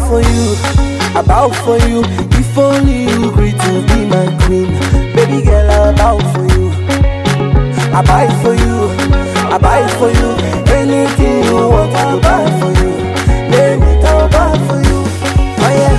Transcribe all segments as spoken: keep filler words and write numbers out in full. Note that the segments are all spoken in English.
for you, I bow for you. If only you agree to be my queen, baby girl, I bow for you. I buy for you, I buy for you. Anything you want, I'll buy for you. Name it, I'll buy for you. Oh yeah,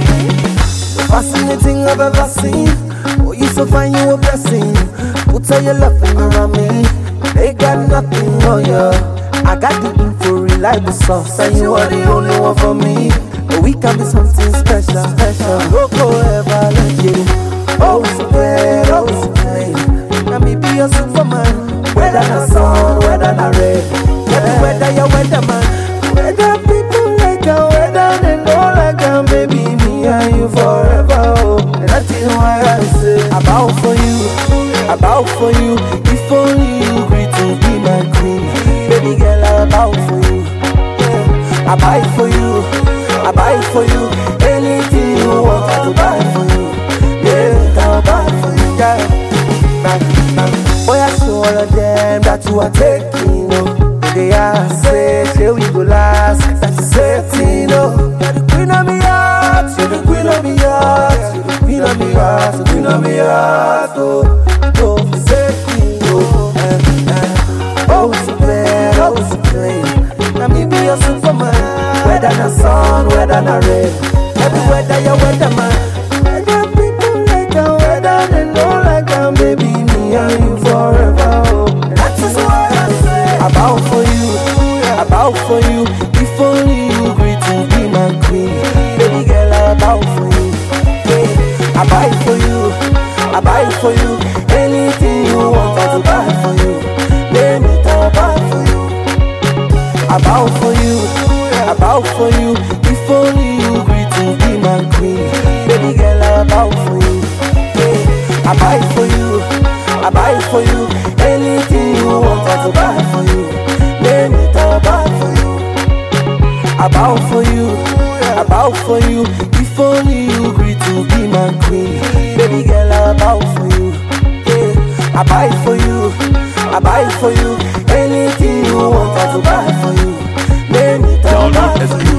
the fascinating I've ever seen. Oh, you so fine, you a blessing. Put all your loving around me. They got nothing on you. I got the info, reliable sauce, and you are the only one for me. But we can be something special, special. No go ever let you. Oh, so bad, oh, so plain. Let me be your superman. Whether the sun, whether the rain, yeah. Whether you're weatherman, whether people like her, whether they know like her, baby, me and you forever. Oh, and that is why I say I bow for you, I bow for you. If only you agree to be my queen, baby girl, I bow for you. Yeah. I buy for you, I buy for you. Anything you want, I'll buy for you. Yeah, I'll buy for you. Yeah. Nah, nah. Boy, I show all of them that you are taking, oh. They are say, say we go last. That's the same thing, oh. You're the queen of me heart, you're the queen of me heart, you're the queen of me heart, the queen of me heart, oh. Oh, the same thing, oh. Eh, eh. Oh, so bad, oh, so plain. Let me be your superman. Whether the sun, whether the rain, every weather you're weatherman. Whether people like them, whether they know like them, baby, me and you forever. Oh, that is why I say I bow for you, I bow for you. If only you agree to be my queen, baby girl, I bow for you. Yeah. I buy for you, I buy for you. Anything you want, I'll buy for you. Name it, I'll buy for you. I bow for you, I bow for you. If only you agree to be my queen, baby girl, I bow for you. Yeah. I buy for you, I buy for you. Anything you want, I'll buy for you. Name it, I'll buy for you. I bow for you, I bow for you. If only you agree to be my queen, baby girl, I bow for you. Yeah. I buy for you, I buy for you. Anything you want, I'll buy for you. Name it, I'll buy for you.